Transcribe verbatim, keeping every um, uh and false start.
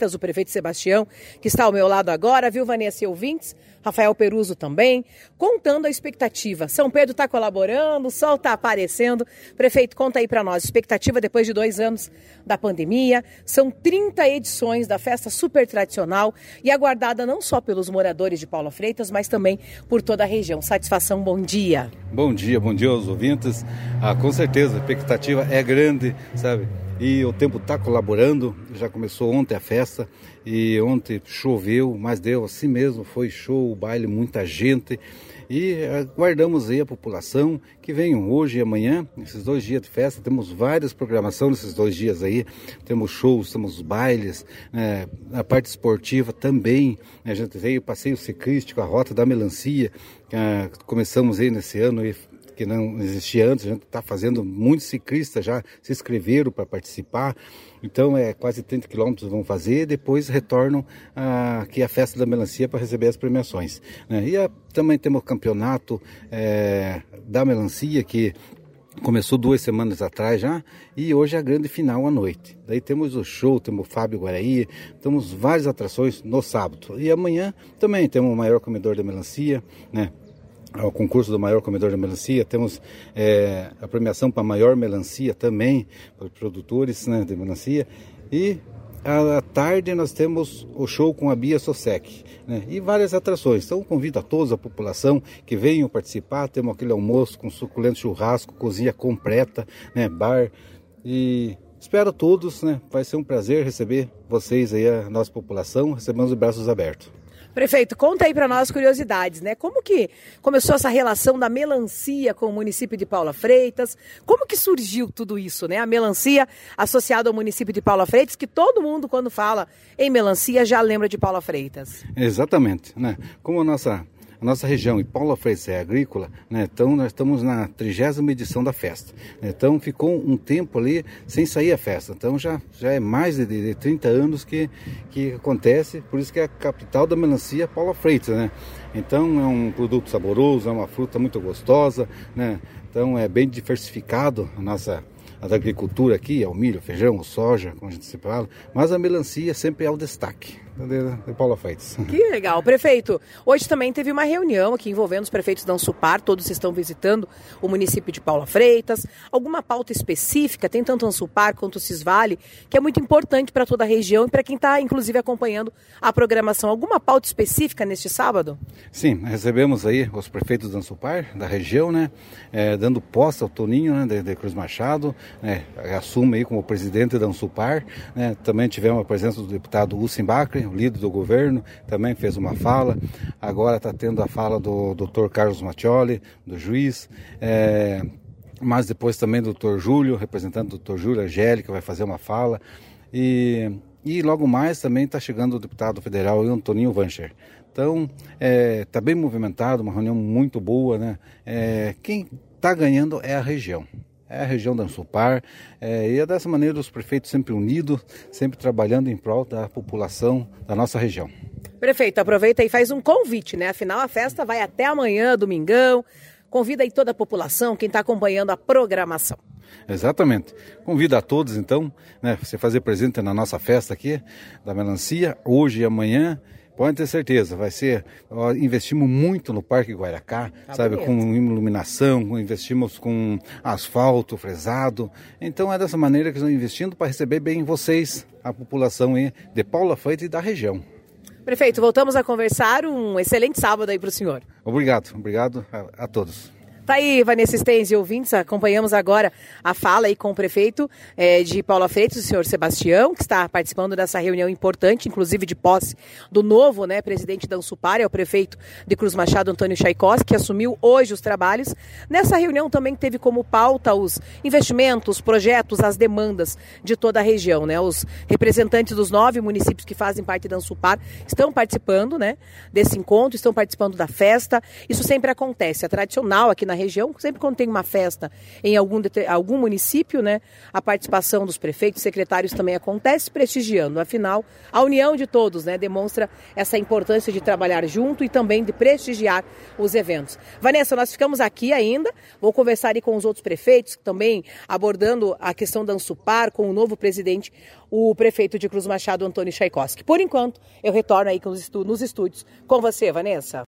Freitas, o prefeito Sebastião, que está ao meu lado agora, viu, Vanessa e ouvintes? Rafael Peruso também, contando a expectativa. São Pedro está colaborando, o sol está aparecendo. Prefeito, conta aí para nós, expectativa depois de dois anos da pandemia. São trinta edições da festa super tradicional e aguardada não só pelos moradores de Paula Freitas, mas também por toda a região. Satisfação, bom dia. Bom dia, bom dia aos ouvintes. Ah, com certeza, a expectativa é grande, sabe? E o tempo está colaborando, já começou ontem a festa e ontem choveu, mas deu assim mesmo, foi show, baile, muita gente. E aguardamos aí a população que venham hoje e amanhã, esses dois dias de festa, temos várias programações nesses dois dias aí, temos shows, temos bailes, né, a parte esportiva também, né, a gente veio passeio ciclístico, a Rota da Melancia, ah, começamos aí nesse ano e que não existia antes, a gente está fazendo, muitos ciclistas já se inscreveram para participar, então é quase trinta quilômetros vão fazer, depois retornam ah, aqui à Festa da Melancia para receber as premiações, né? E a, também temos o campeonato é, da Melancia, que começou duas semanas atrás já, e hoje é a grande final à noite. Daí temos o show, temos o Fábio Guaraí, temos várias atrações no sábado. E amanhã também temos o maior comedor da melancia, né? Ao concurso do maior comedor da melancia, temos é, a premiação para a maior melancia também, para os produtores, né, de melancia, e à tarde nós temos o show com a Bia Sosek, né, e várias atrações. Então convido a todos, a população, que venham participar, temos aquele almoço com suculento churrasco, cozinha completa, né, bar, e espero todos, né, vai ser um prazer receber vocês aí, a nossa população, recebemos os braços abertos. Prefeito, conta aí para nós curiosidades, né? Como que começou essa relação da melancia com o município de Paula Freitas? Como que surgiu tudo isso, né? A melancia associada ao município de Paula Freitas, que todo mundo, quando fala em melancia, já lembra de Paula Freitas. Exatamente, né? Como a nossa... A nossa região e Paula Freitas é agrícola, né? Então nós estamos na trigésima edição da festa. Então ficou um tempo ali sem sair a festa. Então já, já é mais de, de trinta anos que, que acontece, por isso que é a capital da melancia Paula Freitas, né? Então é um produto saboroso, é uma fruta muito gostosa, né? Então é bem diversificado a nossa a agricultura aqui, é o milho, o feijão, o soja, como a gente se fala, mas a melancia sempre é o destaque de Paula Freitas. Que legal. Prefeito, hoje também teve uma reunião aqui envolvendo os prefeitos da Ansupar, todos estão visitando o município de Paula Freitas. Alguma pauta específica, tem tanto Ansupar quanto o Cisvale, que é muito importante para toda a região e para quem está, inclusive, acompanhando a programação. Alguma pauta específica neste sábado? Sim, recebemos aí os prefeitos da Ansupar, da região, né, é, dando posse ao Toninho, né, de, de Cruz Machado, né, assume aí como presidente da Ansupar, né. Também tivemos a presença do deputado Lucien Bacri, o líder do governo, também fez uma fala. Agora está tendo a fala do doutor Carlos Mattioli, do juiz, é, mas depois também do doutor Júlio, representante do doutor Júlio Angélica, vai fazer uma fala. E, e logo mais também está chegando o deputado federal Antoninho Vancher. Então, está é, bem movimentado, uma reunião muito boa, né? É, quem está ganhando é a região. É a região da Ansupar, é, e é dessa maneira os prefeitos sempre unidos, sempre trabalhando em prol da população da nossa região. Prefeito, aproveita e faz um convite, né? Afinal, a festa vai até amanhã, domingão. Convida aí toda a população, quem está acompanhando a programação. Exatamente. Convido a todos, então, né, você fazer presente na nossa festa aqui, da melancia, hoje e amanhã. Pode ter certeza, vai ser, ó, investimos muito no Parque Guairacá, tá, sabe, bonito. Com iluminação, investimos com asfalto, fresado, então é dessa maneira que estamos investindo para receber bem vocês, a população aí de Paula Freitas e da região. Prefeito, voltamos a conversar, um excelente sábado aí para o senhor. Obrigado, obrigado a, a todos. Tá aí, Vanessa Stenz e ouvintes, acompanhamos agora a fala aí com o prefeito é, de Paula Freitas, o senhor Sebastião, que está participando dessa reunião importante, inclusive de posse do novo, né, presidente da Ansupar, é o prefeito de Cruz Machado, Antônio Tchaikovsky, que assumiu hoje os trabalhos. Nessa reunião também teve como pauta os investimentos, projetos, as demandas de toda a região, né, os representantes dos nove municípios que fazem parte da Ansupar estão participando, né, desse encontro, estão participando da festa. Isso sempre acontece, é tradicional aqui na na região. Sempre quando tem uma festa em algum, algum município, né, a participação dos prefeitos, secretários também acontece, prestigiando. Afinal, a união de todos, né, demonstra essa importância de trabalhar junto e também de prestigiar os eventos. Vanessa, nós ficamos aqui ainda, vou conversar aí com os outros prefeitos, também abordando a questão da Ansupar, com o novo presidente, o prefeito de Cruz Machado, Antônio Tchaikovsky. Por enquanto, eu retorno aí nos estúdios com você, Vanessa.